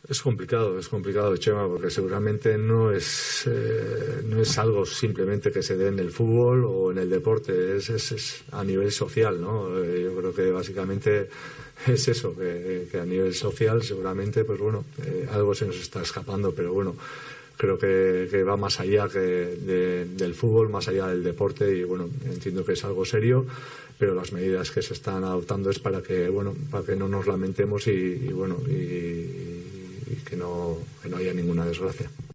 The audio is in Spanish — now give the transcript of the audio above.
Es complicado, Chema, porque seguramente no es algo simplemente que se dé en el fútbol o en el deporte, es a nivel social, ¿no? Yo creo que básicamente es eso, que a nivel social seguramente, pues bueno, algo se nos está escapando, pero bueno, creo que va más allá del fútbol, más allá del deporte, y bueno, entiendo que es algo serio, pero las medidas que se están adoptando es para que no nos lamentemos y que no haya ninguna desgracia.